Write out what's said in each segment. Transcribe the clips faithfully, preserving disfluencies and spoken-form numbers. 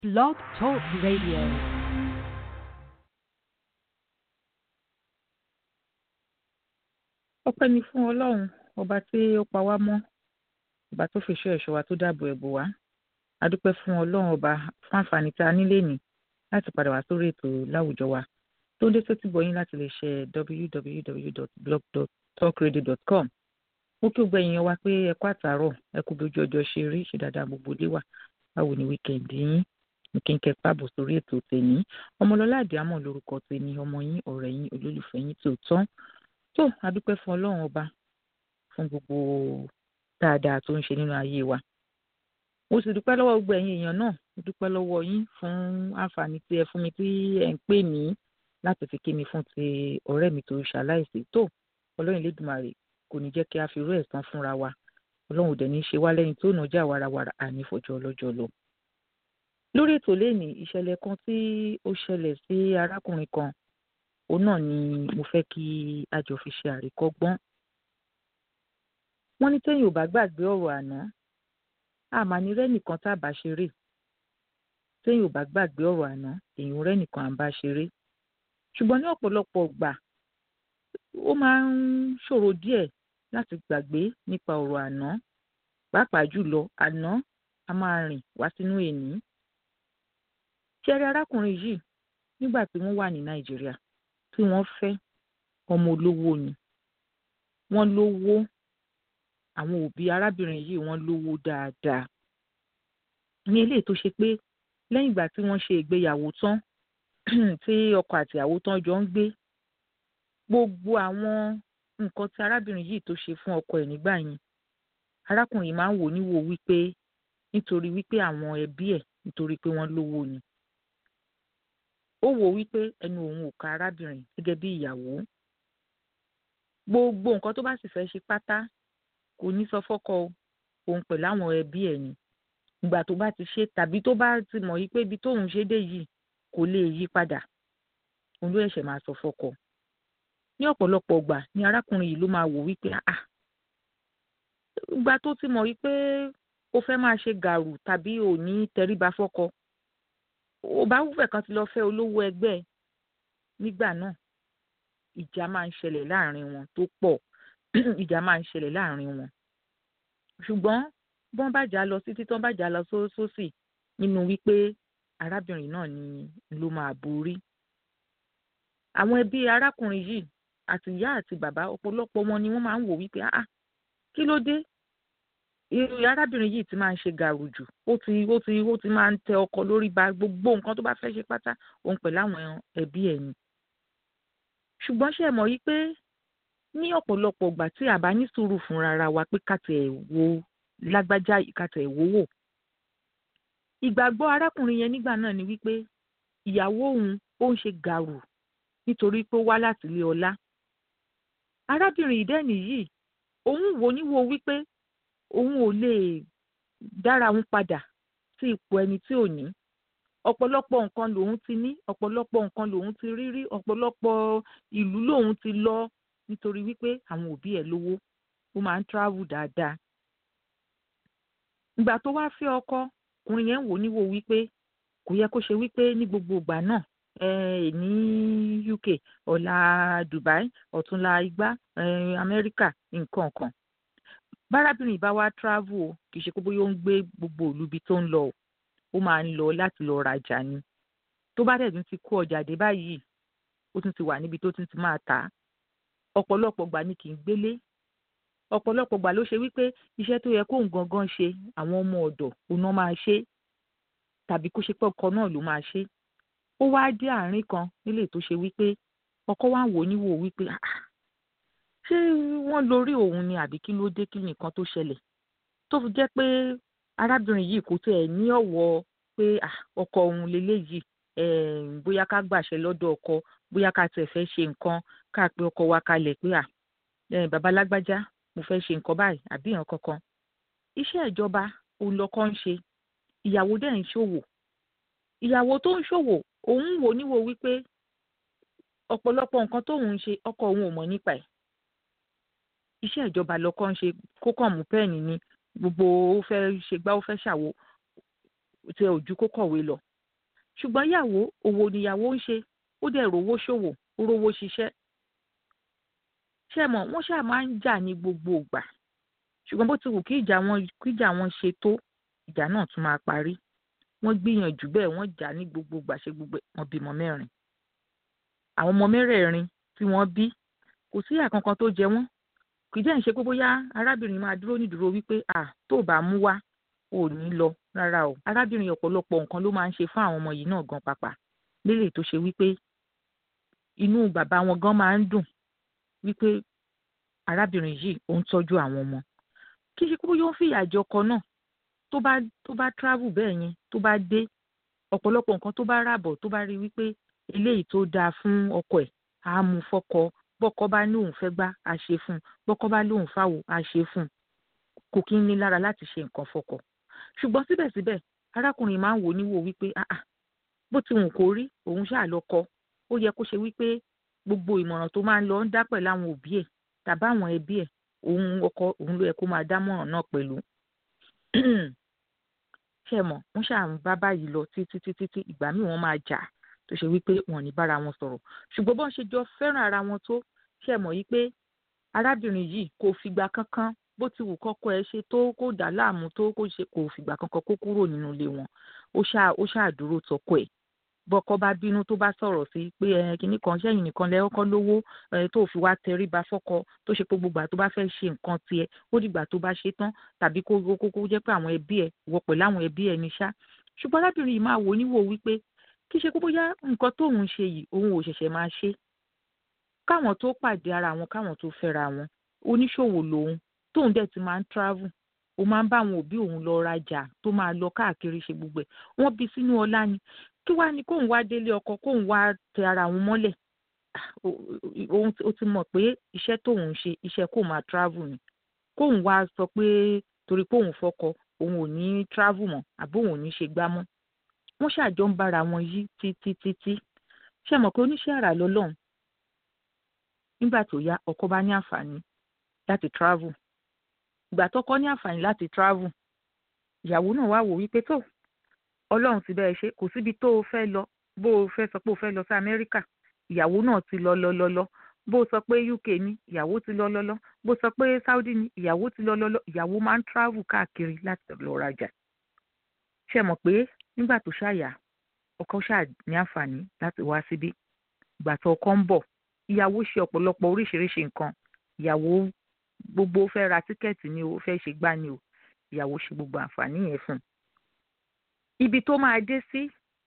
Blog Talk Radio. Ọpẹ́ ni fún Ọlọ́run, ọba tí ó pa wá mọ́, ọba tó fi ìṣọ́ ẹ̀ṣọ́ wa tó dáàbò ẹ̀bò wá. A dúpẹ́ fún Ọlọ́run ọba fún àǹfààní tí a ní lénìí láti padà wá sórí ètò láwùjọ wa tó ń dé sétí gbọ̀yìn láti lè ṣe w w w dot blog dot talk radio dot com. Mo kí gbogbo ẹ̀yin wa pé ẹ kú àtàárọ̀, ẹ kú bí ojú ọjọ́ ṣe rí, ṣe dáadáa gbogbo dé wà. Báwo ni wíkẹ̀ndì yín? Mo kí n kẹ́ pàbọ̀ sórí ètò tèmi. Ọmọlọ́lá Àdìámọ̀ lórúkọ tèmi, ọmọ yín, ọ̀rẹ́ yín, olólùfẹ́ yín tòótọ́. tó a dúpẹ́ fún Ọlọ́run ọba fún gbogbo dáadáa tó ń ṣe nínú ayé wa. Mo sì dúpẹ́ lọ́wọ́ gbogbo ẹ̀yin èèyàn náà, mo dúpẹ́ lọ́wọ́ yín fún àǹfààní tí ẹ fún mi tí ẹ ń pè mí láti fi kí mi fún ti ọ̀rẹ́ mi tó ṣaláìsí. tó Ọlọ́run Elédùmarè kò ní jẹ́ kí a fi irú ẹ̀san fúnra wa. Ọlọ́run ò dẹ̀ ní ṣe wá lẹ́yìn tó nà já warawara àní fọjọ́ ọlọ́jọ́ lọ. Lórí ètò lénìí, ìṣẹ̀lẹ̀ kan tí ó ṣẹlẹ̀ sí arákùnrin kan, òun náà ni mo fẹ́ kí a jọ fi ṣe àríkọ́gbọ́n. Wọ́n ní téèyàn ò bá gbàgbé ọ̀rọ̀ àná, àmà ní rẹ́nìkan tá a bá ṣeré. Téèyàn ò bá gbàgbé ọ̀rọ̀ àná, èèyàn rẹ́nìkan à ń bá ṣeré. Ṣùgbọ́n ní ọ̀pọ̀lọpọ̀ ìgbà, ó máa ń ṣòro díẹ̀ láti gbàgbé nípa ọ̀rọ̀ àná. Pàápàá jùlọ, àná a máa rìn wá sínú èní. Ṣé ẹ rí arákùnrin yìí nígbà tí wọ́n wà ní Nàìjíríà, tí wọ́n fẹ́ ọmọ olówó ni. Wọ́n lówó, àwọn òbí arábìnrin yìí wọ́n lówó dáadáa. Ní eléyìí tó ṣe pé lẹ́yìn ìgbà tí wọ́n ṣe ìgbéyàwó tán, tí ọkọ àti ìyàwó tán jọ ń gbé, gbogbo àwọn nǹkan tí arábìnrin yìí tó ṣe fún ọkọ ẹ̀ nígbà yẹn, arákùnrin yìí máa ń wò níwò wípé nítorí wípé àwọn ẹbí ẹ̀ nítorí pé wọ́n lówó ni. Ó wò wípé ẹnu òun ò ka arábìnrin gẹ́gẹ́ bí ìyàwó. Gbogbo nǹkan tó bá sì fẹ́ ṣe pátá kò ní sọ fọ́kọ o, òun pẹ̀lú àwọn ẹbí ẹ̀ ni. Ìgbà tó bá ti ṣe tàbí tó bá ti mọ̀ wípé ibi tóun ṣe dé yìí kò lè yí padà, òun ló ẹ̀ṣẹ̀ máa sọ fọ́kọ. Ní ọ̀pọ̀lọpọ̀ ìgbà ni arákùnrin yìí ló máa wò wípé àà ìgbà tó ti mọ̀ wípé ó fẹ́ máa ṣe gàrú tàbí ò ní tẹríba fọ́kọ, ó bá wúfẹ̀ kan ti lọ fẹ́ olówó ẹgbẹ́ ẹ̀. Nígbà náà ìjà máa ń ṣẹlẹ̀ láàrin wọn tó pọ̀. ìjà máa ń ṣẹlẹ̀ láàrin wọn. Ṣùgbọ́n bọ́n bá jà lọ sí títán bá jà lọ sósì nínú wípé arábìnrin náà ni ló máa borí. Àwọn ẹbí arákùnrin yìí àti ìyá àti bàbá, ọ̀pọ̀lọpọ̀ wọn ni wọ́n máa ń wò wípé àà kí ló dé? Irú arábìnrin yìí ti máa ń ṣe gàrú jù. Ó ti ó ti ó ti máa ń tẹ ọkọ lórí ba gbogbo nǹkan tó bá fẹ́ ṣe pátá òun pẹ̀lú àwọn ẹbí ẹ̀ ni. Ṣùgbọ́n ṣé ẹ mọ̀ wípé ní ọ̀pọ̀lọpọ̀ ìgbà tí a bá ní sùúrù fúnra ra wa pé ká tẹ̀ wo lágbájá yìí, ká tẹ̀ wò wò. Ìgbàgbọ́ arákùnrin yẹn nígbà náà ni wípé ìyàwó òun ó ń ṣe gàrú nítorí pé ó wá láti ilé ọlá. Arábìnrin ìdẹ́ni yìí, òun wò níwò wípé òun ò lè dára òun padà sí ipò ẹni tí ò ní. Ọ̀pọ̀lọpọ̀ nǹkan lòun ti ní, ọ̀pọ̀lọpọ̀ nǹkan lòun ti rí rí, ọ̀pọ̀lọpọ̀ ìlú lòun ti lọ nítorí wípé àwọn òbí ẹ̀ lówó, ó máa ń travel dáadáa. Ìgbà tó wá fẹ́ ọkọ, ọkùnrin yẹn wò níwò wípé kò yẹ kó ṣe wípé ní gbogbo ìgbà náà ẹ ní U K, ọ̀la Dubai, ọ̀túnla igbá, Amẹ́ríkà, nǹkan kan. Bárábìnrin bá wá travel o, kì í ṣe pé bóyá ó ń gbé gbogbo ìlú ibi tó ń lọ o, ó máa ń lọ láti lọ rajà ni. Tó bá dẹ̀ tún ti kó ọjà dé báyìí, ó tún ti wà níbi tó tún ti máa tà á. Ọ̀pọ̀lọpọ̀ ìgbà ni kì í gbélé. Ọ̀pọ̀lọpọ̀ ìgbà ló ṣe wípé iṣẹ́ tó yẹ kóun gangan ṣe, àwọn ọmọ ọ̀dọ̀ òun náà máa ṣe, tàbí kó ṣe pé ọkọ náà ló máa ṣe. Ó wá dé àárín kan nílé tó ṣe wípé ọkọ wá ń wò níwò wípé àà ṣé wọ́n lórí òun ni àbí kí ló dé, kí nìkan tó ṣẹlẹ̀ tó fi jẹ́ pé arábìnrin yìí kò tẹ̀ ní ọ̀wọ̀ pé ọkọ òun leléyìí, bóyá ká gbàṣẹ lọ́dọ̀ ọkọ, bóyá ká tẹ̀ fẹ́ ṣe nǹkan ká pe ọkọ wa kalẹ̀ pé à bàbá lágbájá mo fẹ́ ṣe nǹkan báyìí àbí nǹkan kankan. Iṣẹ́ ìjọba òun lọkọ ń ṣe, ìyàwó dẹ̀ ń ṣòwò. Ìyàwó tó ń ṣòwò òun wò níwò wípé ọ̀pọ̀lọpọ̀ nǹkan tóun ń ṣe ọkọ òun ò mọ̀ nípa ẹ̀. Iṣẹ́ ìjọba lọkọ ń ṣe, kó kàn mú pẹ́ẹ̀nì ni gbogbo ó fẹ́ ṣe gbá ó fẹ́ ṣàwo tí ojú kó kọ̀wé lọ. ṣùgbọ́n ìyàwó òwò níyàwó ń ṣe ó dẹ̀ rówó ṣòwò ó rówó ṣiṣẹ́. ṣé mọ̀ wọ́n ṣáà máa ń jà ní gbogbo ìgbà ṣùgbọ́n bó ti wù kí ìjà wọn kí ìjà wọn ṣe tó ìjà náà tún máa parí. wọ́n gbìyànjú bẹ́ẹ̀ wọ́n jà ní gbogbo ìgbà ṣe gbogbo wọn bímọ mẹ́rin. àwọn ọmọ mẹ́rẹ̀ẹ̀rin tí wọ́n bí kò sí ìyà kankan tó jẹ wọ́n. kì í jẹ́ ìṣe pé bóyá arábìnrin máa dúró nídúró wípé à tó bá mú wá ò ní lọ rárá o. arábìnrin ọ̀pọ̀lọpọ̀ nǹkan ló máa ń ṣe fún àwọn ọmọ yìí náà gan pàpà lérè tó ṣe wípé inú bàbá wọn gan máa ń dùn wípé arábìnrin yìí ó ń tọ́jú àwọn ọmọ. kì í ṣe pé bóyá ó ń fìyà jẹ ọkọ náà tó bá tó bá travel bẹ́ẹ̀ yẹn tó bá dé ọ̀pọ̀lọpọ̀ nǹkan tó bá ràbọ̀ tó bá rí wípé eléyìí tó dáa fún ọkọ ẹ̀ á mú fọ́kọ bọ́kọ bá ní òun fẹ́ gbá á ṣe fún un bọ́kọ bá lóun fáwo á ṣe fún un kò kí ń ní lára láti ṣe nǹkan fọ́kọ. ṣùgbọ́n síbẹ̀síbẹ̀ arákùnrin máa ń wò níwò wípé àà bó ti wù kó rí òun ṣáà lọ́kọ ó yẹ kó ṣe wípé gbogbo ìmọ̀ràn tó máa ń lọ ń dá pẹ̀lú àwọn òbí ẹ̀ tàbí àwọn ẹbí ẹ̀ òun ọkọ òun ló yẹ kó máa dámọ̀ràn náà pẹ̀lú. ṣé mọ̀ wọ́n ṣáà ń bá báyìí lọ títí títí tí ìgbà míì wọ́n máa jà tó ṣe wípé wọn ò ní bára wọn sọ̀rọ̀ ṣùgbọ́n bọ́n ṣe jọ fẹ́ràn ara wọn tó ṣé mọ̀ yìí pé arábìnrin yìí kò fìgbà kankan bó ti wù kọ́kọ́ ẹ ṣe tó kó dà láàmú tó kó ṣe kò fìgbà kankan kó kúrò nínú ilé wọn ó ṣáà ó ṣáà dúró tọkọ ẹ̀ bọ́kọ bá bínú tó bá sọ̀rọ̀ sí pé ẹ kinní kan sẹ́yìn nìkan lẹ ọkọ lówó ẹ tó fi wá tẹríba fọ́kọ tó ṣe pé gbogbo àti tó bá fẹ́ ṣe nǹkan tiẹ̀ ó dìgbà tó bá ṣe tán tàbí kó kó kó jẹ́ pé àwọn ẹbí ẹ̀ wọ pẹ̀lú àwọn ẹbí ẹ̀ ní ṣá. ṣùgbọ́n arábìnrin yìí máa wò níwò wípé kì í ṣe pé bóyá nǹkan tóun ṣe yìí òun ò ṣẹ̀ṣẹ̀ máa ṣe. káwọn tó pàdé ara wọn káwọn tó fẹ́ra wọn oníṣòwò lòun tóun dẹ̀ ti máa ń travel ó máa ń bá àwọn òbí òun lọ rajà tó máa lọ káàkiri ṣe gbogbo ẹ̀ wọ́n bí sínú ọlá ni kí wá ní kóun wá délé ọkọ kóun wá tẹ ara òun mọ́lẹ̀ òun ó ti mọ̀ pé iṣẹ́ tóun ń ṣe iṣẹ́ kóun máa travel ni kóun wá sọ pé torí pé òun fọkọ òun ò ní travel mọ́ àbí òun ò ní ṣe gbá mọ́ wọ́n ṣàjọ ń bára wọn yí títí títí ṣe mọ̀ pé oníṣẹ́ àrà lọ́lọ́run nígbà tó yá ọkọ bá ní àǹfààní láti travel ìgbà tọ́kọ ní àǹfààní láti travel ìyàwó náà wá wò wípé tó ọlọ́run ti bẹ́ẹ̀ ṣe kò síbi tó o fẹ́ lọ bó o fẹ́ sọ pé o fẹ́ lọ sí amẹ́ríkà ìyàwó náà ti lọ lọ lọ lọ bó o sọ pé uk ní ìyàwó ti lọ lọ lọ bó o sọ pé saudi ní ìyàwó ti lọ lọ lọ ìyàwó máa ń travel káàkiri láti lọ rajà ṣe mọ̀ pé nígbà tó ṣàyà ọkọ ṣáà ní àǹfààní láti wá síbí ìgbà tó ọkọ ń bọ̀ ìyàwó ṣe ọ̀pọ̀lọpọ̀ oríṣiríṣi nǹkan ìyàwó gbogbo fẹ́ ra tíkẹ́ẹ̀tì ni o fẹ́ ṣe gbá ni o ìyàwó ṣe gbogbo àǹfààní yẹn fún un. ibi tó máa dé sí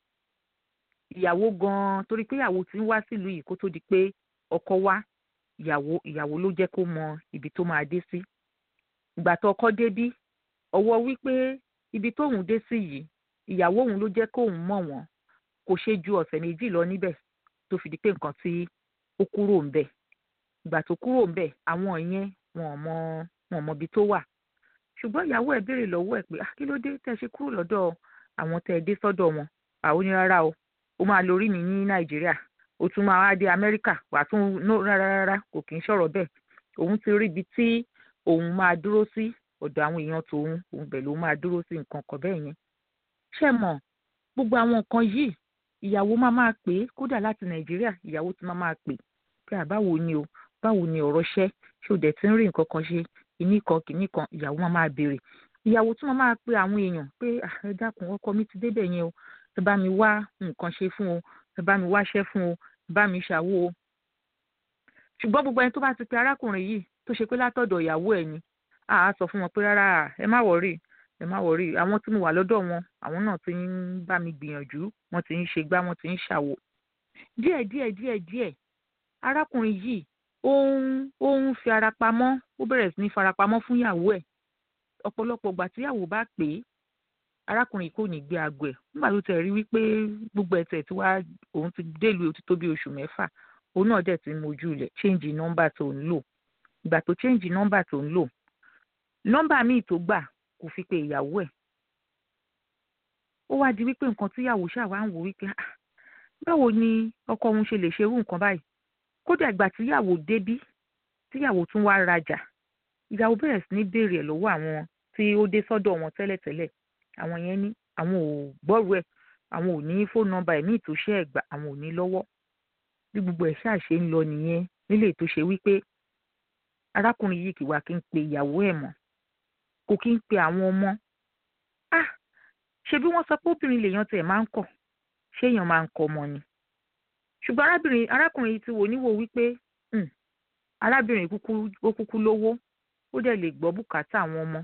ìyàwó gan-an torí pé ìyàwó ti ń wá sílùú yìí kó tó di pé ọkọ wá ìyàwó ìyàwó ló jẹ́ kó mọ ibi tó máa dé sí. ìgbà tó ọkọ débí ọwọ́ wípé ibi tóun dé sí yìí ìyàwó òun ló jẹ́ kóun mọ̀ wọ́n kò ṣe ju ọ̀sẹ̀ méjì lọ níbẹ̀ tó fi di pé nǹkan tí ó kúrò ń bẹ̀. ìgbà tó kúrò ń bẹ̀ àwọn yẹn wọn ò mọ wọn ò mọ ibi tó wà ṣùgbọ́n ìyàwó ẹ̀ béèrè lọ́wọ́ ẹ̀ pé kí ló dé tẹ́ ṣe kúrò lọ́dọ̀ àwọn tẹ́ ẹ dé sọ́dọ̀ wọn àwọn ní rárá o ó máa lórí mi ní nàìjíríà ó tún máa wá dé amẹ́ríkà wà tún no rárá rárá kò kì í ṣọ̀rọ̀ bẹ́ẹ̀ òun ti rí ibi tí òun máa dúró sí ọ̀dọ̀ àwọn èèyàn tòun òun bẹ̀ ló máa dúró sí nǹkan kan bẹ́ẹ̀ yẹn ṣé mọ̀ gbogbo àwọn nǹkan yìí ìyàwó máa máa pè é kódà láti nàìjíríà ìyàwó ti máa máa pè pé àbáwo ni o báwo ni ọ̀rọ̀ ṣẹ́ ṣé o dẹ̀ ti ń rí nǹkan kan ṣe kìíní kan kìíní kan ìyàwó máa máa béèrè ìyàwó tí wọ́n máa pe àwọn èèyàn pé ẹ dákun ọkọ mi ti débẹ̀ yẹn o ẹ bá mi wá nǹkan ṣe fún o ẹ bá mi wáṣẹ́ fún o ẹ bá mi ṣàwó o. ṣùgbọ́n gbogbo ẹni tó bá ti pe arákùnrin yìí tó ṣe pé látọ̀dọ̀ ìyàwó ẹ̀ ni àá sọ fún wọn pé rárá ẹ má wọ̀rí ẹ má wọ̀rí àwọn tí mo wà lọ́dọ̀ wọn àwọn náà ti ń bá mi gbìyànjú wọ́n ti ń ṣe gbá wọ́n ti ń ṣàwó. díẹ̀ díẹ̀ díẹ̀ díẹ̀ arákùnrin yìí ó ń ó ń fi ara pamọ́ ó bẹ̀rẹ̀ sí ní farapamọ́ fún ìyàwó ẹ̀ ọ̀pọ̀lọpọ̀ ìgbà tí ìyàwó bá pè é arákùnrin kò ní gbé aago ẹ̀ nígbà tó tẹ̀ rí wípé gbogbo ẹ̀tẹ̀ tí wá òun ti délùú ó ti tó bí oṣù mẹ́fà òun náà dẹ̀ ti ń mojú ilẹ̀ change nọ́mbà tó ń lò ìgbà tó change nọ́mbà tó ń lò nọ́mbà míì tó gbà kò fi pe ìyàwó ẹ̀ ó wá di wípé nǹkan tí ìyàwó ṣàwá ń wò wípé báwo ni ọkọ òun ṣe lè ṣe irú nǹkan báyìí kódà ìgbà tí ìyàwó débí tí ìyàwó tún wá rajà ìyàwó bẹ̀rẹ̀ sí ní béèrè ẹ̀ lọ́wọ́ àwọn tí ó dé sọ́dọ̀ wọn tẹ́lẹ̀tẹ́lẹ̀ àwọn yẹn ní àwọn ò gbọ́rú ẹ̀ àwọn ò ní fóònù nọ́mbà ẹ̀ ní ìtòṣe ẹ̀gbà, àwọn ò ní lọ́wọ́. Bí gbogbo ẹ̀ ṣáà ṣe ń lọ nìyẹn nílé tó ṣe wípé arákùnrin yìí kì wá kí ń pe ìyàwó ẹ̀ mọ́, kò kí ń pe àwọn ọmọ. Ah! Ṣé bí wọ́n sọ pé obìnrin lèèyàn tiẹ̀ máa ń kọ̀, ṣé èèyàn máa ń kọ ọmọ ni? Ṣùgbọ́n arábìnrin arákùnrin yìí ti wò níwò wípé um arábìnrin kúkú ó kúkú lówó, ó dẹ̀ lè gbọ́ bùkátà àwọn ọmọ.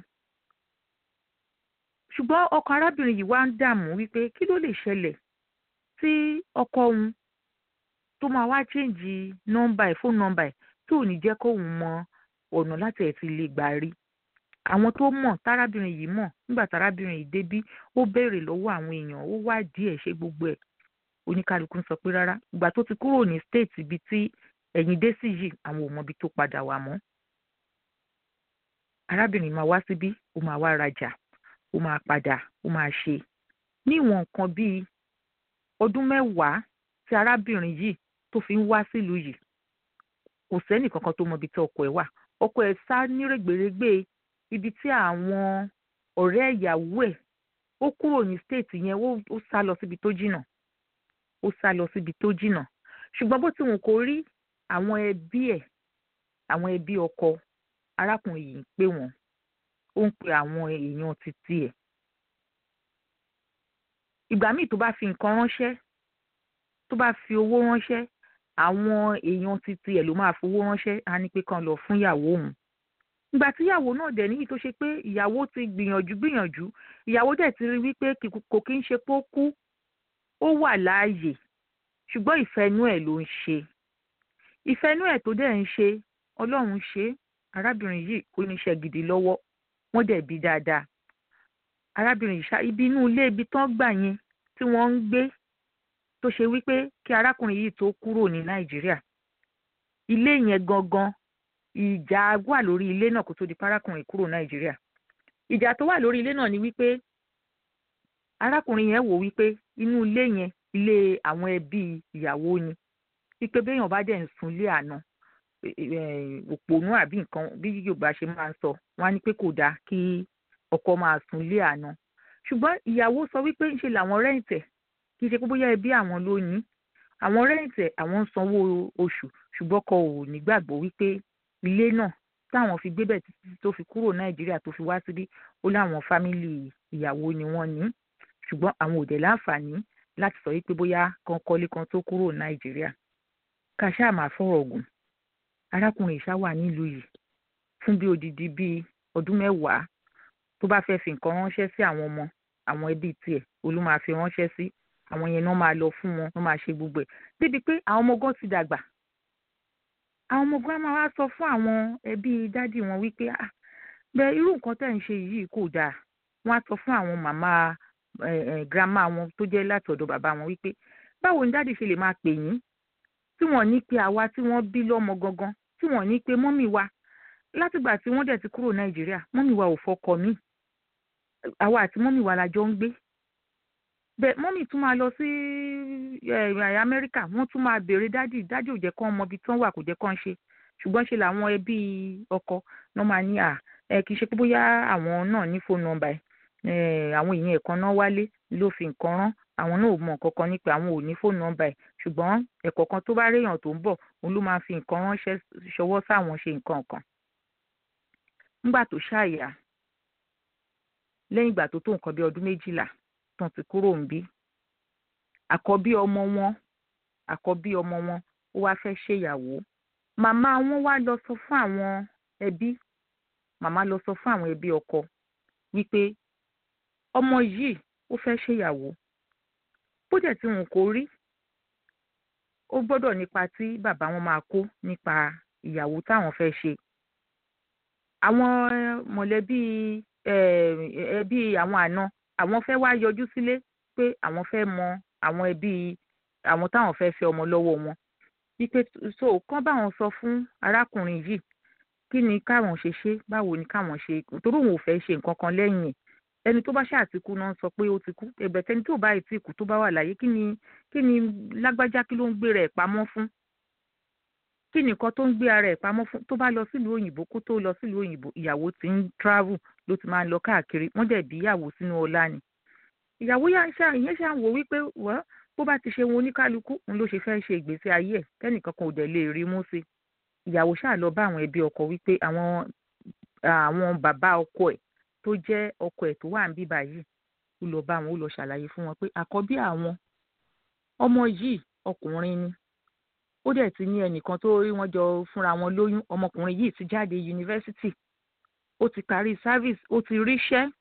Ṣùgbọ́n ọkàn arábìnrin yìí wá ń dààmú wípé kí ló lè ṣẹlẹ̀ tí ọkọ òun tó máa wá change nọ́mbà ẹ̀, fóònù nọ́mbà ẹ̀, tí ò ní jẹ́ kóun mọ ọ̀nà láti ẹ̀ ti lè gbà rí. Àwọn tó mọ̀ tárábìnrin yìí mọ̀ nígbà tárábìnrin yìí débí, ó béèrè lọ́wọ́ àwọn èèyàn, ó wádìí ẹ̀ ṣe gbogbo ẹ̀. Oníkálukú ń sọ pé rárá, ìgbà tó ti kúrò ní state ibi tí ẹ̀yìn dé sí yìí, àwọn ò mọ ibi tó padà wà mọ́. Arábìnrin máa wá síbí, ó máa wá rajà, ó máa padà, ó máa ṣe. Ní ìwọ̀n nǹkan bíi ọdún mẹ́wàá tí arábìnrin yìí tó fi ń wá sílùú yìí, kò sẹ́nì kankan tó mọ ibi tí ọkọ ẹ̀ wà. Ọkọ ẹ̀ sá ní règbèrègbè ibi tí àwọn ọ̀rẹ́ ìyàwó ẹ̀, ó kúrò ní state yẹn, ó sá lọ síbi tó jìnnà. Ó sá lọ síbi tó jìnnà. Ṣùgbọ́n bó ti wù kó rí, àwọn ẹbí ẹ̀, àwọn ẹbí ọkọ arákùnrin yìí ń pè wọ́n, ó ń pe àwọn èèyàn títí ẹ̀. Ìgbà míì tó bá fi nǹkan ránṣẹ́, tó bá fi owó ránṣẹ́, àwọn èèyàn títí ẹ̀ ló máa fowó ránṣẹ́, á ní pé kán lọ fún ìyàwó òun. Ìgbà tí ìyàwó náà dẹ̀ níyì tó ṣe pé ìyàwó ti gbìyànjú gbìyànjú, ìyàwó dẹ̀ ti rí wípé kò kí ń ṣe pé ó kú, ó wà láàyè, ṣùgbọ́n ìfẹ́nú ẹ̀ ló ń ṣe. Ìfẹ́nú ẹ̀ tó dẹ̀ ń ṣe, Ọlọ́run ṣe. Arábìnrin yìí ó níṣẹ́ gidi lọ́wọ́, wọ́n dẹ̀ bí dáadáa. Arábìnrin yìí ṣá ibi inú ilé ibi tán gbà yẹn tí wọ́n ń gbé, tó ṣe wípé kí arákùnrin yìí tó kúrò ní Nàìjíríà, ilé yẹn gangan ìjà wà lórí ilé náà kó tó di arákùnrin kúrò Nàìjíríà. Ìjà tó wà lórí ilé náà ni wípé arákùnrin yẹn wò wípé inú ilé yẹn ilé àwọn ẹbí ìyàwó ni, wípé béèyàn bá dẹ̀ ń sun ilé àná, òpònú àbí nǹkan bí Yorùbá ṣe máa ń sọ, wọ́n á ní pé kò dáa kí ọkọ máa sun ilé àná. Ṣùgbọ́n ìyàwó sọ wípé ńṣe làwọn rẹ́ǹtẹ̀, kì í ṣe pé bóyá ẹbí àwọn ló ní, àwọn rẹ́ǹtẹ̀ àwọn ń sanwó oṣù, ṣùgbọ́n ọkọ ò nígbàgbọ́ wípé ilé náà táwọn fi gbé bẹ̀ títí tó fi kúrò Nàìjíríà tó fi wá síbí, ó láwọn fámìlì ìyàwó ni wọ́n ní, ṣùgbọ́n àwọn ò dẹ̀ láǹfààní láti sọ wípé bóyá kan kọ́lé kan tó kúrò Nàìjíríà. Ká ṣáà máa fọ̀rọ̀ gùn, arákùnrin ìṣá wà nílùú yìí fún bí odidi bíi ọdún mẹ́wàá. Tó bá fẹ́ fi nǹkan ránṣẹ́ sí àwọn ọmọ, àwọn ẹbí tiẹ̀ olú máa fi ránṣẹ́ sí, àwọn yẹn náà máa lọ fún wọn, wọ́n máa ṣe gbogbo ẹ̀. Débi pé àwọn ọmọ gan ti dàgbà. Àwọn ọmọ gan máa wá sọ fún àwọn ẹbí dádì wọn wípé ah bẹ́ẹ̀ irú nǹkan tẹ́ ń ṣe yìí kò dáa. Wọ́n á sọ fún àwọn màmá grandma wọn tó jẹ́ láti ọ̀dọ̀ bàbá wọn wípé báwo ni dádì ṣe lè máa pè yín tí wọ́n ní pé àwa tí wọ́n bí lọ́mọ gangan, tí wọ́n ní pé mọ́mì wa látìgbà tí wọ́n dẹ̀ ti kúrò Nàìjíríà, mọ́mì wa ò fọkọ mí, àwa àti mọ́mì wa la jọ ń gbé. Bẹ́ẹ̀ mọ́mì tún máa lọ sí Amẹ́ríkà, wọ́n tún máa béèrè dádì, dádì ò jẹ́ kán mọ ibi tí wọ́n wà, kò jẹ́ kán ṣe. Ṣùgbọ́n ṣe làwọn ẹbí ọkọ náà máa ní à ẹ kì í ṣe pé bóyá àwọn náà ní fóònù nọ́mbà ẹ̀, àwọn èèyàn ẹ̀kan náà wálé ló fi nǹkan rán, àwọn náà ò mọ nǹkan kan nípa àwọn ò ní fóònù nọ́mbà ẹ̀, ṣùgbọ́n ẹ̀kọ̀ọ̀kan tó bá réèyàn tó ń bọ̀ òun ló máa fi nǹkan ránṣẹ́ ṣọwọ́ sáwọn ṣe nǹkan kan. Nígbà tó ṣàyà, lẹ́yìn ìgbà tó tó nǹkan bí ọdún méjìlá tán ti kúrò ń bí, àkọ́bí ọmọ wọn àkọ́bí ọmọ wọn ó wá fẹ́ ṣèyàwó. Màmá wọn wá lọ sọ fún àwọn ẹbí, màmá lọ sọ fún àwọn ẹbí ọkọ wípé ọmọ yìí ó fẹ́ ṣèyàwó, bó dẹ̀ tí wọn kò rí, ó gbọ́dọ̀ nípa tí bàbá wọn máa kó nípa ìyàwó táwọn fẹ́ ṣe. Àwọn mọ̀lẹ́bí ẹbí àwọn àna, àwọn fẹ́ wá yọjú sílé pé àwọn fẹ́ mọ àwọn ẹbí àwọn táwọn fẹ́ fẹ́ ọmọ lọ́wọ́ wọn. Wípé so kán báwọn sọ fún arákùnrin yìí kí ni káwọn ṣe ṣe, báwo ni káwọn ṣe, torí òun ò fẹ́ ṣe nǹkan kan lẹ́yìn ẹ̀. Ẹni tó bá ṣáà ti kú náà sọ pé ó ti kú, ẹ̀bẹ̀ tẹni tó bá ti kú tó bá wà láyé kí ni kí ni lágbájá kí ló ń gbé rẹ̀ pamọ́ fún, kí ni nǹkan tó ń gbé ara ẹ̀ pamọ́ fún. Tó bá lọ sílùú òyìnbó, kó tó lọ sílùú òyìnbó ìyàwó ti ń travel ló ti máa ń lọ káàkiri, wọ́n dẹ̀ bí ìyàwó sínú ọlá ni. ìyàwó ìyẹn ṣáà ń wò wípé wọ́n bó bá ti ṣe wọn oníkálukú òun ló ṣe fẹ́ ṣe ìgbésí ayé ẹ̀ tẹ́nìkan kan ò dẹ̀ lè rí mú sí. ìyàwó ṣáà lọ bá àwọn ẹbí ọkọ wípé àwọn àwọn bàbá ọkọ ẹ̀ tó jẹ́ ọkọ ẹ̀ tó wà ń bíbà yìí ó lọ bá wọn ó lọ ṣàlàyé fún wọn pé àkọ́bí àwọn ọmọ yìí ọkùnrin ni ó dẹ̀ ti ní ẹnìkan tó rí wọn jọ fúnra wọn lóyún ọmọkùnrin yìí ti jáde yunifásitì ó ti parí service ó ti ríṣẹ́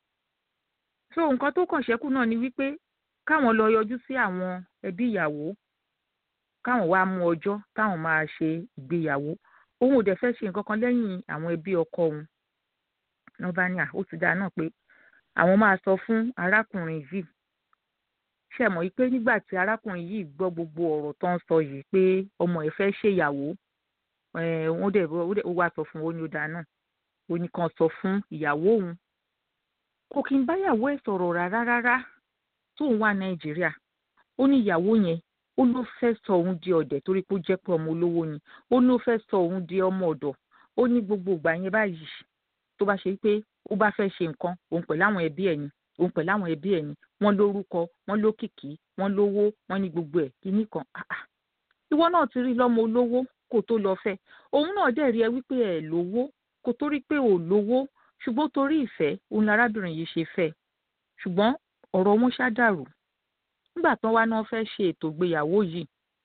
so nǹkan tó kàn ṣẹ́kù náà ni wípé káwọn lọ yọjú sí àwọn ẹbí ìyàwó káwọn wá mú ọjọ́ táwọn máa ṣe ìgbéyàwó òun ò dẹ̀ fẹ́ ṣe nǹkan kan lẹ́yìn àwọn ẹbí ọkọ òun wọn bá ní à ó ti dáa náà pé àwọn máa sọ fún arákùnrin yìí ṣe mọ̀ wípé nígbà tí arákùnrin yìí gbọ́ gbogbo ọ̀rọ̀ tó ń sọ yìí pé ọmọ ẹ̀ fẹ́ ṣèyàwó wọ́n dẹ̀ ó wá sọ fún ó ní ó dáa náà ó ní kan sọ fún ìyàwó òun kò kí n báyàwó ẹ̀ sọ̀rọ̀ rárá rárá tóun wà Nàìjíríà ó ní ìyàwó yẹn ó ló fẹ́ sọ òun di ọ̀dẹ̀ torí pé ó jẹ́ pé ọmọ olówó ni ó ló fẹ́ sọ òun di ọmọ ọ̀dọ̀ ó ní gbogbo ìgbà yẹn báyìí tó bá ṣe pé ó bá fẹ́ ṣe nǹkan òun pẹ̀lú àwọn ẹbí ẹ̀ ni òun pẹ̀lú àwọn ẹbí ẹ̀ ni wọ́n lórúkọ wọ́n lókìkí wọ́n lówó wọ́n ní gbogbo ẹ̀ kíní kan ìwọ náà ti rí lọ́mọ olówó kó tó lọ fẹ́ òun náà dẹ̀ rí ẹ wípé ẹ̀ lówó kó tó rí pé ò lówó ṣùgbọ́n torí ìfẹ́ òun lárábìnrin yìí ṣe fẹ́ ṣùgbọ́n ọ̀rọ̀ wọn ṣá dàrú nígbà tán wá náà fẹ́ ṣe ètò ìgbéyàwó yìí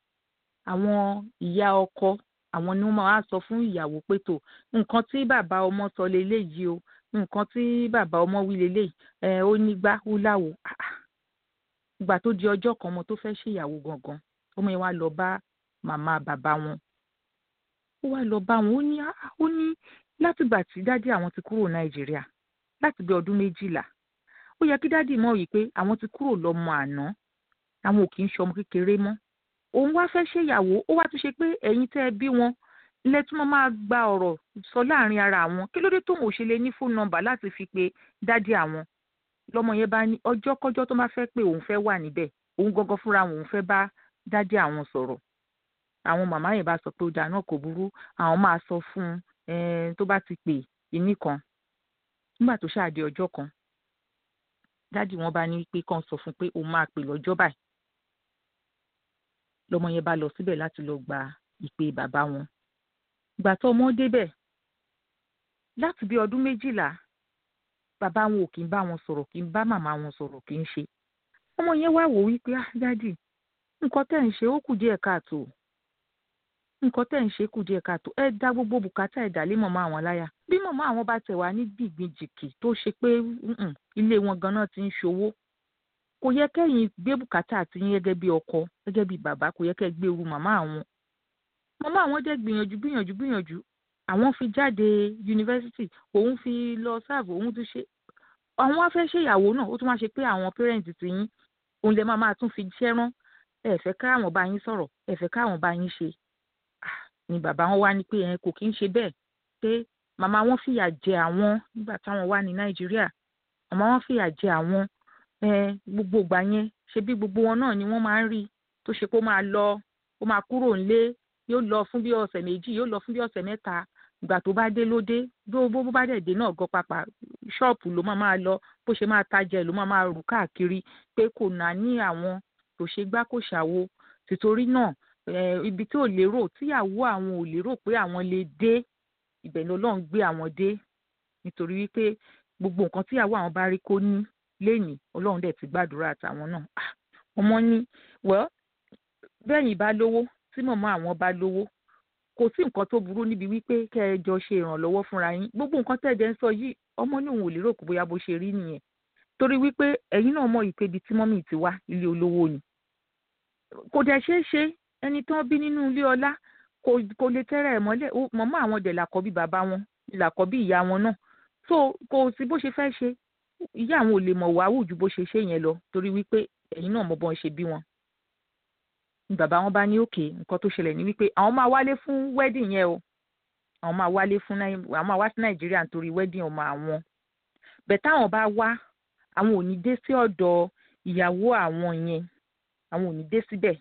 àwọn ìyá ọkọ àwọn ni wọ́n máa sọ fún ìyàwó pé tó nǹkan tí bàbá ọmọ sọ leléyìí o nǹkan tí bàbá ọmọ wí leléyìí ẹ ó nígbà ó láwo ìgbà tó di ọjọ́ kan ọmọ tó fẹ́ ṣèyàwó gangan ọmọ yẹn wá lọ bá màmá bàbá wọn ó wá lọ bá wọn ó ní ó ní látìgbà tí dádì àwọn ti kúrò Nàìjíríà láti bí ọdún méjìlá ó yẹ kí dádì mọ̀ wípé àwọn ti kúrò lọ́mọ àná àwọn ò kì í ṣọmọ kékeré mọ́ òun wá fẹ́ ṣèyàwó ó wá tún ṣe pé ẹ̀yin tẹ́ ẹ bí wọn ilé tí wọ́n máa gba ọ̀rọ̀ sọ láàrin ara àwọn kí ló dé tóun ò ṣe lè ní fóònù nọ́mbà láti fi pe dádì àwọn lọ́mọ yẹn bá ní ọjọ́ kọ́jọ́ tó bá fẹ́ pé òun fẹ́ wà níbẹ̀ òun gangan fúnra òun fẹ́ bá dádì àwọn sọ̀rọ̀ àwọn màmá yẹn bá sọ pé ó dáa náà kò burú àwọn máa sọ fún un tó bá ti pè ìní kan nígbà tó ṣáà di ọjọ́ kan dádì wọn bá ní pé kàn sọ fún pé òun máa pè lọ́jọ́ báyìí lọ́mọ yẹn bá lọ síbẹ̀ láti lọ gba ìpè bàbá wọn ìgbà tó ọmọ débẹ̀ láti bí ọdún méjìlá bàbá wọn ò kì í bá wọn sọ̀rọ̀ kì í bá màmá wọn sọ̀rọ̀ kì í ṣe ọmọ yẹn wá wò wípé ah dádì nǹkan tẹ́ ń ṣe ó kù díẹ̀ káàtó nǹkan tẹ́ ń ṣe kù díẹ̀ káàtó ẹ dá gbogbo bùkátà ẹ̀ dálé màmá àwọn láyà bí màmá àwọn bá tẹ̀ wá ní gbìngbìnjìkì tó ṣe pé ilé wọn ganan ti ń ṣòwò kò yẹ kẹ́yìn gbé bùkátà àti yín gẹ́gẹ́ bí ọkọ gẹ́gẹ́ bí bàbá kò yẹ kẹ́ gbé irú màmá àwọn màmá àwọn dẹ̀ gbìyànjú gbìyànjú gbìyànjú àwọn fi jáde yunifásitì òun fi lọ sáàbù òun tún ṣe àwọn wá fẹ́ ṣèyàwó náà ó tún wá ṣe pé àwọn pẹ́rẹ́ǹtì ti yín òun lè máa máa tún fi ṣẹ́ rán ẹ fẹ́ káwọn bá yín sọ̀rọ̀ ẹ fẹ́ káwọn bá yín ṣe ni bàbá wọn wá ní pé ẹ kò kí ń ṣe bẹ́ẹ̀ pé màmá wọn fìyà jẹ àwọn nígbà táwọn wà ní Nàìjíríà màmá wọn fìyà jẹ àwọn gbogbo ìgbà yẹn ṣe bí gbogbo wọn náà ni wọ́n máa ń rí tó ṣe pé ó máa lọ ó máa kúrò nílé yóò lọ fún bí ọ̀sẹ̀ méjì yóò lọ fún bí ọ̀sẹ̀ mẹ́ta ìgbà tó bá dé ló dé bó bó bá dẹ̀ dé náà gan pàpà ṣọ́ọ̀pù ló máa máa lọ bó ṣe máa tajà ló máa máa rù káàkiri pé kò náà ní àwọn tó ṣe gbá kò ṣàwo tìtorí náà ibi tí ò lérò tíyàwó àwọn ò lérò pé àwọn lè dé ibẹ̀ ni Ọlọ́run gbé àwọn dé nítorí wípé gbogbo nǹkan tíyàwó àwọn bá rí kó ní lénìí Ọlọ́run dẹ̀ ti gbàdúrà àtàwọn náà ọmọ ní well bẹ́yìn bá lówó tí mọ̀mọ́ àwọn bá lówó kò sí nǹkan tó burú níbi wípé kẹ́ ẹ jọ ṣe ìrànlọ́wọ́ fúnra yín gbogbo nǹkan tẹ̀dẹ̀ ń sọ yìí ọmọ ní òun ò lérò pé bóyá bó ṣe rí nìyẹn torí wípé ẹ̀yin náà mọ̀ ìpè ibi tí mọ́mì ti wá ilé olówó ni kò dẹ̀ ṣeé ṣe ẹni tán bí nínú ilé ọlá kò lè tẹ́rẹ̀ ẹ̀ mọ́lẹ̀ mọ̀mọ́ àwọn dẹ̀ làkọ́bí bàbá wọn làkọ́bí ìyá wọn náà so kò sí bó ṣe fẹ́ ṣe ìyá àwọn ò lè mọ̀ wá wù ju bó ṣe ṣe yẹn lọ torí wípé ẹ̀yin náà mọ̀ bọ́n ṣe bí wọn. ni bàbá wọn bá ní òkè nǹkan tó ṣẹlẹ̀ ní wípé àwọn máa wálé fún wedding yẹn o àwọn máa wálé fún àwọn máa wá sí Nàìjíríà nítorí wedding ọmọ àwọn bẹ̀ táwọn bá wá àwọn ò ní dé sí ọ̀dọ̀ ìyàwó àwọn yẹn àwọn ò ní dé síbẹ̀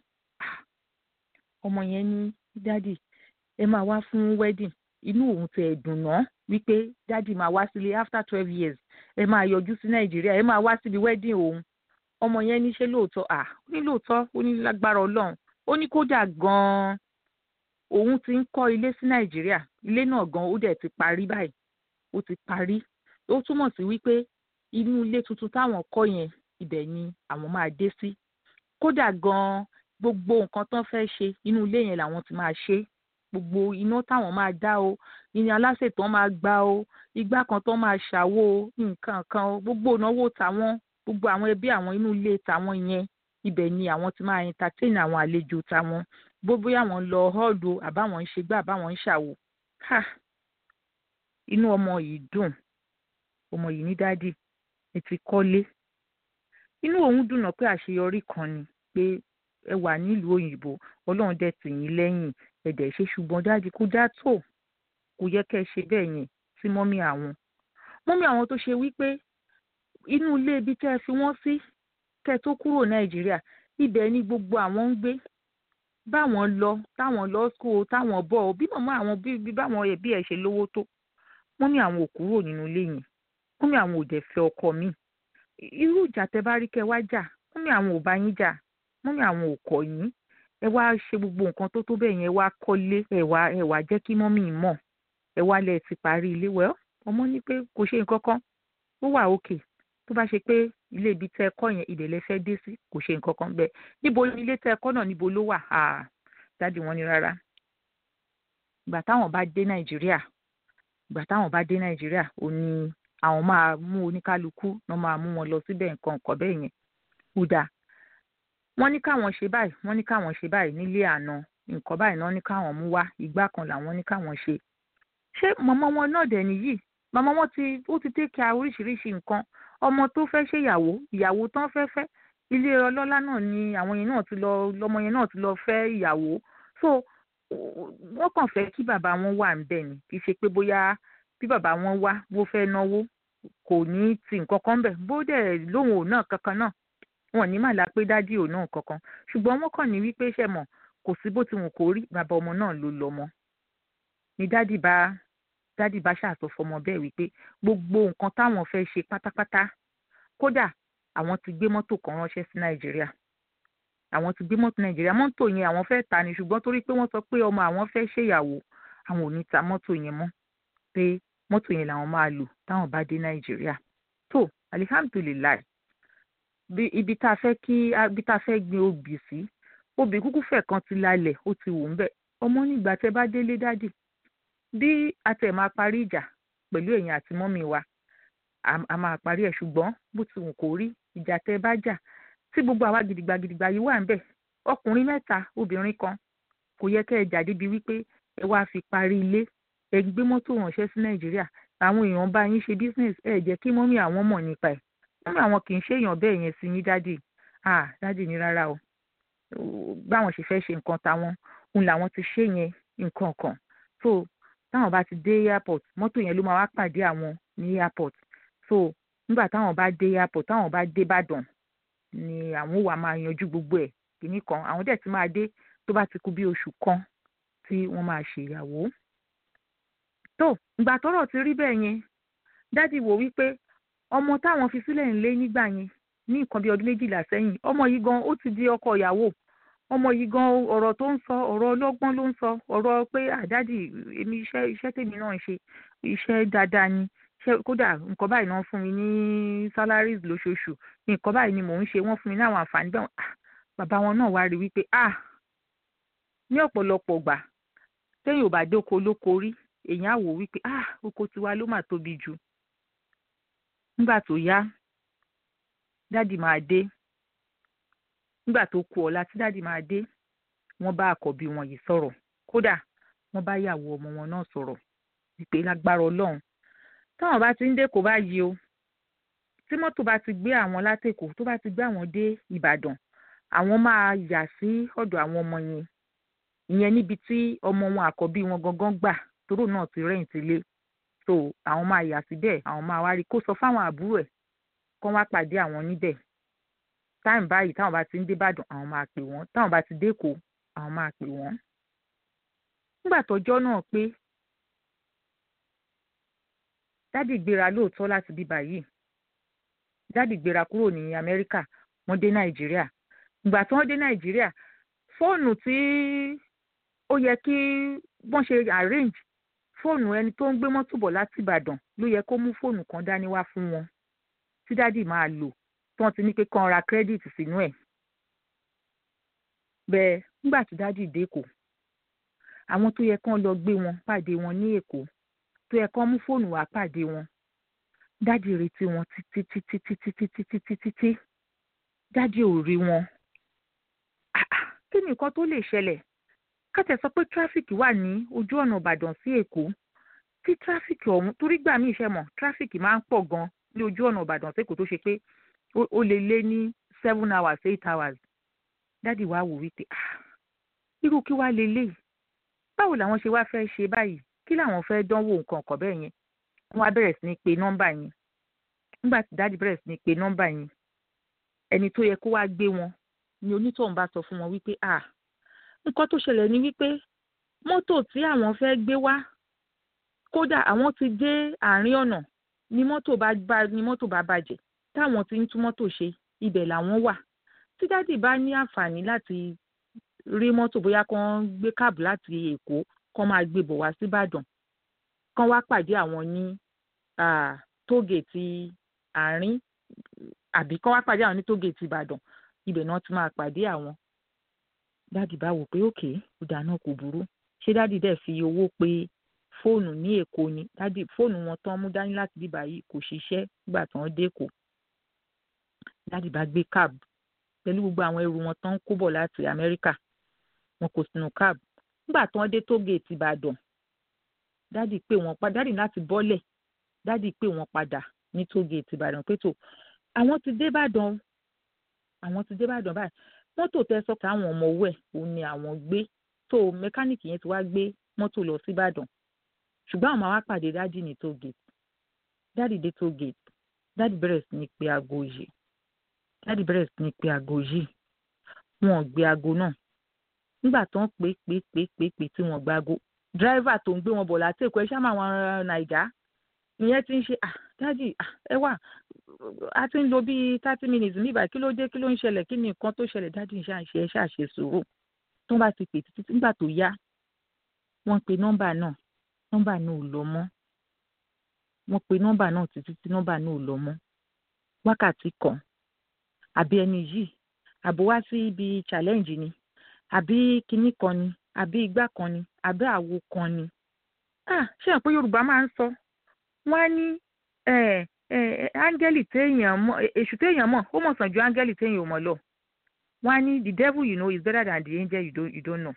ọmọ yẹn ní dádì ẹ máa wá fún wedding inú òun tẹ̀ dùn náà wípé dádì máa wá sílé after twelve years ẹ máa yọjú sí Nàìjíríà ẹ máa wá síbi wedding òun ọmọ yẹn ní ṣe lóòótọ́ à ó ní lóòótọ́ ó ní lágbára Ọlọ́run ó ní kódà gan-an òun ti ń kọ́ ilé sí Nàìjíríà ilé náà gan ó dẹ̀ ti parí báyìí ó ti parí ó túmọ̀ sí wípé inú ilé tuntun táwọn kọ́ yẹn ibẹ̀ ni àwọn máa dé sí kódà gan-an gbogbo nǹkan tán fẹ́ ṣe inú ilé yẹn làwọn ti máa ṣe gbogbo iná táwọn máa dá o ìyẹn aláṣẹ tán máa gbá o igbá kan tán máa ṣàwó o nǹkan kan o gbogbo ìnáwó tàwọn gbogbo àwọn ẹbí àwọn inú ilé tàwọn yẹn ibẹ̀ ni àwọn ti máa entertain àwọn àlejò tàwọn gbogbo àwọn lọ hall o àbáwọn ń ṣe gbá àbáwọn ń ṣàwò ha inú ọmọ yìí dùn ọmọ yìí ní dádì ẹ ti kọ́lé inú òun dùn náà pé àṣeyọrí kan ni pé ẹ wà nílùú òyìnbó Ọlọ́run dẹ̀ tì yín lẹ́yìn ẹ̀dẹ̀ ṣe ṣùgbọ́n dádì kò dá tó kò yẹ kẹ́ ẹ ṣe bẹ́ẹ̀ yẹn sí mọ́mí àwọn mọ́mí àwọn tó ṣe wípé inú ilé ibi tẹ́ ẹ fi wọ́n sí kẹ́ ẹ tó kúrò Nàìjíríà ibẹ̀ ni gbogbo àwọn ń gbé báwọn lọ táwọn lọ school táwọn bọ̀ bí màmá àwọn bí báwọn ẹbí ẹ̀ ṣe lówó tó mọ́mí àwọn ò kúrò nínú ilé yẹn mọ́mí àwọn ò dẹ̀ fẹ́ ọkọ mi irú ìjà tẹ́ bá rí kẹ́ wá jà mọ́mí àwọn ò bá yín jà mọ́mí àwọn ò kọ̀ yín ẹ wá ṣe gbogbo nǹkan tó tó bẹ́ẹ̀ yẹn ẹ wá kọ́lé ẹ wá ẹ wá jẹ́ kí mọ́mí mọ̀ ẹ wá lẹ̀ ti parí ilé wẹ́ ọmọ ní pé kò ṣe nǹkan kan ó wà òkè tó bá ṣe pé ilé ibi tẹ́ ẹ kọ́ yẹn ibẹ̀ lẹ fẹ́ dé sí kò ṣe nǹkan kan bẹ́ẹ̀ níbo ni ilé tẹ́ ẹ kọ́ náà níbo ló wà á dáàdì wọn ni rárá ìgbà táwọn bá dé Nàìjíríà ìgbà táwọn bá dé Nàìjíríà ò ní àwọn máa mú oníkálukú náà máa mú wọn lọ síbẹ̀ nǹkan nǹkan bẹ́ẹ̀ yẹn kódà wọ́n ní káwọn ṣe báyìí wọ́n ní káwọn ṣe báyìí nílé àná nǹkan báyìí náà ní káwọn mú wá ìgbà kan làwọn ní káwọn ṣe ṣé màmá wọn náà dẹ̀ nìyí màmá wọn ti ó ti take care oríṣiríṣi nǹkan ọmọ tó fẹ́ ṣe ìyàwó ìyàwó tán fẹ́ fẹ́ ilé ọlọ́lá náà ni àwọn yẹn náà ti lọ lọmọ yẹn náà ti lọ fẹ́ ìyàwó so wọ́n kàn fẹ́ kí bàbá wọn wà níbẹ̀ ni kì í ṣe pé bóyá bí bàbá wọn wá bó fẹ́ náwó kò ní ti nǹkan kan bẹ̀ bó dẹ̀ lóhùn ò náà kankan náà wọn ní màlá pé dádì ò náà kankan ṣùgbọ́n wọ́n kàn ní wípé ṣe mọ̀ kò sí bó ti wù kó rí bàbá ọmọ náà ló lọ́mọ ni dádì bá dádì bá ṣàtọ̀ fọmọ bẹ́ẹ̀ wípé gbogbo nǹkan táwọn fẹ́ ṣe pátápátá kódà àwọn ti gbé mọ́tò kan ránṣẹ́ sí Nàìjíríà àwọn ti gbé mọ́tò Nàìjíríà mọ́tò yẹn àwọn fẹ́ ta ni ṣùgbọ́n torí pé wọ́n sọ pé ọmọ àwọn fẹ́ ṣèyàwó àwọn ò ní ta mọ́tò yẹn mọ́ pé mọ́tò yẹn làwọn máa lò táwọn bá dé Nàìjíríà tó alihamdulilayi bí ibi tá a fẹ́ kí ibi tá a fẹ́ gbin obì sí obì kúkú fẹ̀ kan ti lálẹ̀ ó ti wù ń bẹ̀ ọmọ nígbà tẹ́ bá délé dádì bí a tẹ̀ máa parí ìjà pẹ̀lú ẹ̀yin àti mọ́mì wa a máa parí ẹ̀ ṣùgbọ́n bó ti wù kó rí ìjà tẹ́ bá jà tí gbogbo àwa gidigba gidigba yìí wà ń bẹ̀ ọkùnrin mẹ́ta obìnrin kan kò yẹ kẹ́ ẹ jà débi wípé ẹ wá fi parí ilé ẹ gbé mọ́tò ránṣẹ́ sí Nàìjíríà àwọn èèyàn bá yín ṣe business ẹ jẹ́ kí mọ́mì àwọn mọ̀ nípa ẹ̀ mọ́mì àwọn kì í ṣe èèyàn bẹ́ẹ̀ yẹn sí yín dádì ah dádì ní rárá o báwọn ṣe fẹ́ ṣe nǹkan táwọn òun làwọn ti ṣe yẹn nǹkan kan so táwọn bá ti dé airport mọ́tò yẹn ló máa wá pàdé àwọn ní airport so nígbà táwọn bá dé airport táwọn bá dé Ìbàdàn ni àwọn wà máa yanjú gbogbo ẹ̀ kìíní kan àwọn dẹ̀ ti máa dé tó bá ti kú bí oṣù kan tí wọ́n máa ṣèyàwó tó ìgbà tọ́rọ̀ ti rí bẹ́ẹ̀ yẹn dádì wò wípé ọmọ táwọn fi sílẹ̀ ńlé nígbà yẹn ní nǹkan bí ọdún méjìlá sẹ́yìn ọmọ yìí gan ó ti di ọkọ ìyàwó ọmọ yìí gan ọ̀rọ̀ tó ń sọ ọ̀rọ̀ ọlọ́gbọ́n ló ń sọ ọ̀rọ̀ pé àdádì èmi iṣẹ́ iṣẹ́ tèmi náà ń ṣe iṣẹ́ dáadáa ni kódà nǹkan báyìí náà fún mi ní salaries lóṣooṣù nǹkan báyìí ni mò ń ṣe wọ́n fún mi ní àwọn àǹfààní bẹ́ẹ̀ bàbá wọn náà wá rí wípé ah ní ọ̀pọ̀lọpọ̀ gbà téèyàn ò bá dé oko olóko rí èèyàn á wò wípé ah oko tiwa ló mà tóbi jù nígbà tó yá dádì máa dé nígbà tó kù ọ̀la tí dádì máa dé wọ́n bá àkọ́bí wọn yìí sọ̀rọ̀ kódà wọ́n bá yàwó ọmọ wọn náà sọ̀rọ̀ wípé lágbára Ọlọ́run táwọn bá ti ń dé kó bá yí o tí mọ́tò bá ti gbé àwọn látẹ̀kọ̀ tó bá ti gbé àwọn dé Ìbàdàn àwọn máa yà sí ọ̀dọ̀ àwọn ọmọ yẹn ìyẹn níbi tí ọmọ wọn àkọ́bí wọn gangan gbà tóró náà ti rẹ́yìn ti lé so àwọn máa yà síbẹ̀ àwọn máa wá rí kó sọ fáwọn àbúrò ẹ̀ kó wá pàdé àwọn níbẹ̀ táìm báyìí táwọn bá ti ń dé Ìbàdàn àwọn máa pè wọ́n táwọn bá ti dé Èkó àwọn máa pè wọ́n. nígbà tọ́jọ́ náà pé dádì gbéra lóòótọ́ láti bí báyìí dádì gbéra kúrò ní Amẹ́ríkà wọ́n dé nàìjíríà ìgbà tí wọ́n dé nàìjíríà fóònù tí ó yẹ kí wọ́n ṣe arrange fóònù ẹni tó ń gbé mọ́tò bọ̀ láti ìbàdàn ló yẹ kó mú fóònù kan dání wá fún wọn tí dádì máa lò tí wọ́n ti ní pé kán ra kírẹ́dìtì sínú ẹ̀ bẹ́ẹ̀ nígbà tí dádì dé Èkó àwọn tó yẹ kán lọ gbé wọn pàdé wọn ní Èkó tó yẹ kán mú fóònù wá pàdé wọn dádì retí wọn títí títí títí títí títí títí dádì ò rí wọn kí ni nǹkan tó lè ṣẹlẹ̀ kátẹ sọ pé tráfíkì wà ní ojú ọ̀nà Ìbàdàn sí Èkó tí tráfíkì ọ̀hún torí gbà mí ìṣẹ́ mọ̀ tráfíkì máa ń pọ̀ gan ní ojú ọ̀nà Ìbàdàn sí Èkó tó ṣe pé ó lè lé ní seven hours eight hours dádì wá wò wípé ah irú kí wá lè léyìí báwo làwọn ṣe wá fẹ́ ṣe báyìí kí làwọn fẹ́ dánwò nǹkan ọ̀kọ̀ bẹ́ẹ̀ yẹn wọ́n á bẹ̀rẹ̀ sí ní pe nọ́mbà yẹn nígbà tí dádì bẹ̀rẹ̀ sí ní pe nọ́mbà yẹn ẹni tó yẹ kó wá gbé wọn ni onítọ̀hún bá sọ fún wọn wípé ah nǹkan tó ṣẹlẹ̀ ni wípé mọ́tò tí àwọn fẹ́ gbé wá kódà àwọn ti dé àárín ọ̀nà ni mọ́tò bá bá ni mọ́tò bá bàjẹ́ táwọn ti ń tún mọ́tò ṣe ibẹ̀ làwọn wà tí dádì bá ní àǹfààní láti rí mọ́tò bóyá kán gbé káàbù láti Èkó kán máa gbé bọ̀ wá sí Ìbàdàn kán wá pàdé àwọn ní tógèètì àárín àbí kán wá pàdé àwọn ní tógèètì Ìbàdàn ibẹ̀ náà ti máa pàdé àwọn dádì bá wò pé òkè ọ̀dà náà kò burú ṣé dádì dẹ̀ fi owó pé fóònù ní Èkó ni dádì fóònù wọn tán mú dání láti bíbá yìí kò ṣiṣẹ́ nígbà tí wọ́n dé Èkó dádì bá gbé káàbù pẹ̀lú gbogbo àwọn ẹrù wọn tán kó bọ̀ láti Amẹ́ríkà wọn kò sínú káàbù nígbà tí wọ́n dé tógèètì Ìbàdàn dádì pé wọ́n padà dádì láti bọ́lẹ̀ dádì pé wọ́n padà ní tógèètì Ìbàdàn pé tó àwọn ti dé Ìbàdàn àwọn ti dé Ìbàdàn báyìí mọ́tò tẹ sọ pé àwọn ọmọ owó ẹ̀ òun ni àwọn gbé tó mẹkáníìkì yẹn ti wá gbé mọ́tò lọ sí Ìbàdàn ṣùgbọ́n àwọn máa wá pàdé dádì ní tógèètì dádì dé tógèètì dádì bẹ̀rẹ̀ sí ní pé aago yìí dádì bẹ̀rẹ̀ sí ní pé aago yìí wọn ò gbé aago náà nígbà tó ń pè pè pè pè pè tí wọ́n gba aago dírẹ́fà tó ń gbé wọn bọ̀ láti Èkó ẹ ṣáà máa wọn Nàìjà ìyẹn ti ń ṣe ah dádì ah ẹ wà a ti ń lo bíi thirty minutes níbà kí ló dé kí ló ń ṣẹlẹ̀ kí ni nǹkan tó ṣẹlẹ̀ dádì ń ṣàṣe ẹ ṣàṣe sùúrù tó bá ti pè títí nígbà tó yá wọ́n pe nọ́mbà náà nọ́mbà náà ò lọ mọ́ wọ́n pe nọ́mbà náà títí tí nọ́mbà náà ò lọ mọ́ wákàtí kan àbí ẹni yìí àbò wá sí ibi challenge ni àbí kinní kan ni àbí igbá kan ni àbí àwo kan ni ah ṣé ẹ̀ pé Yorùbá máa ń sọ wọ́n á ní ẹ̀ ẹ̀ áńgẹ́lì téèyàn mọ̀ èṣù téèyàn mọ̀ ó mọ̀ sàn ju áńgẹ́lì téèyàn ò mọ̀ lọ wọ́n á ní the devil you know is better than the angel you don't, you don't know.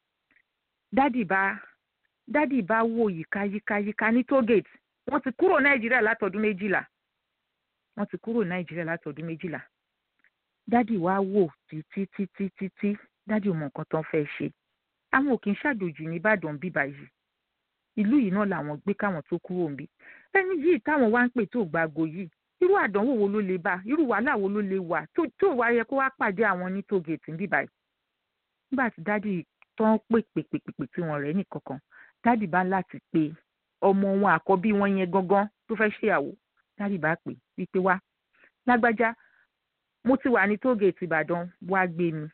dádì bá dádì bá wò yíká yíká yíká ní tógèètì wọ́n ti kúrò Nàìjíríà látọdún méjìlá wọ́n ti kúrò Nàìjíríà látọdún méjìlá dádì wá wò títí títí títí dádì ò mọ nǹkan tó ń fẹ́ ṣe àwọn ò kì í ṣàjòjì ní Ìbàdàn bíbá yìí ìlú yìí náà làwọn gbé káwọn tó kúrò ń bí ẹni yìí táwọn wá ń pè tó gbàgbó yìí irú àdánwò wo ló lè bá irú wàhálà wo ló lè wà tó tó wá yẹ kó wá pàdé àwọn ní tógèètì bíbá yìí nígbà tí dádì tó ń pè pè pè pè tí wọn rẹ̀ nìkankan dádì bá láti pe ọmọ wọn àkọ́bí wọn yẹn gangan tó fẹ́ ṣèyàwó dádì bá pè wípé wá lágbájá mo ti wà ní tógèètì Ìbàdàn wá gbé mi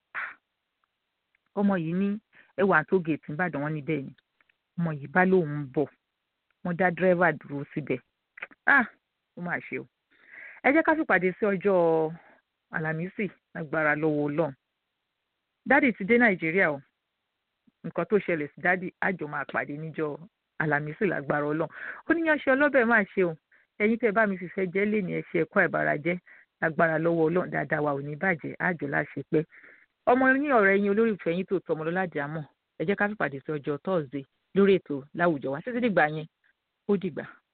ọmọ yìí ní ẹwà tógèètì Ìbàdàn wọn níbẹ̀ ni ọmọ yìí bá lóun ń bọ̀ wọ́n dá dírẹ́fà dúró síbẹ̀ ah ó mà ṣe o ẹ jẹ́ ká fìpàdé sí ọjọ́ Àlàmísì agbára lọ́wọ́ Ọlọ́run dádì ti dé Nàìjíríà o nǹkan tó ṣẹlẹ̀ sí dádì àjọ máa pàdé níjọ́ Àlàmísì lágbára Ọlọ́run ó ní yánṣẹ́ ọlọ́bẹ̀ máa ṣe o ẹ̀yin tẹ́ bá mi fìfẹ́ jẹ́ lé ní ẹ̀ṣẹ̀ ẹ̀kọ́ ìbárajẹ́ agbára lọ́wọ́ Ọlọ́run dáadáa wa ò ní bàjẹ́ àjọ láṣẹ pé ọmọ ní ọ̀rẹ́ yín olólùfẹ́ yín tó tọmọ lọ́ládìí àmọ́ ẹ jẹ́ ká fìpàdé sí ọjọ́ Thursday lórí ètò láwùjọ wa títí dìgbà yẹn ó dìgbà.